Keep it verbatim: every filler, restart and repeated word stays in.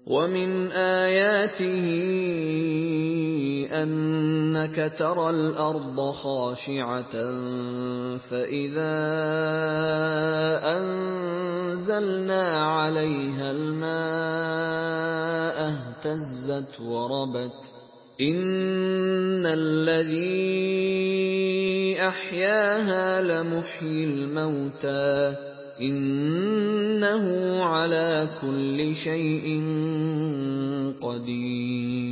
وَمِنْ آيَاتِهِ أَنَّكَ تَرَى الْأَرْضَ خَاشِعَةً فَإِذَا أَنزَلْنَا عَلَيْهَا الْمَاءَ اهْتَزَّتْ وَرَبَتْ ۚ إِنَّ الَّذِي أَحْيَاهَا لَمُحْيِي الْمَوْتَىٰ ۚ إِنَّهُ عَلَىٰ كُلِّ شَيْءٍ قَدِيرٌ